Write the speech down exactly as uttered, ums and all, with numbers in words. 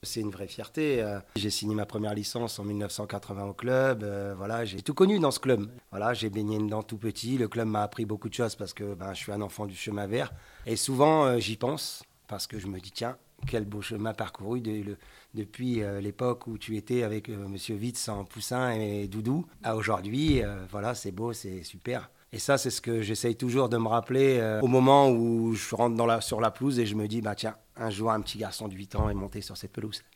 C'est une vraie fierté. euh. J'ai signé ma première licence en mille neuf cent quatre-vingts au club. euh, voilà, j'ai tout connu dans ce club. Voilà, j'ai baigné dedans tout petit. Le club m'a appris beaucoup de choses parce que ben, je suis un enfant du chemin vert. Et souvent, euh, j'y pense parce que je me dis, tiens, quel beau chemin parcouru de- le- depuis euh, l'époque où tu étais avec euh, Monsieur Witz en poussin et Doudou à aujourd'hui. euh, voilà, c'est beau, c'est super. Et ça, c'est ce que j'essaye toujours de me rappeler euh, au moment où je rentre dans la, sur la pelouse et je me dis, bah tiens, un jour, un petit garçon de huit ans est monté sur cette pelouse.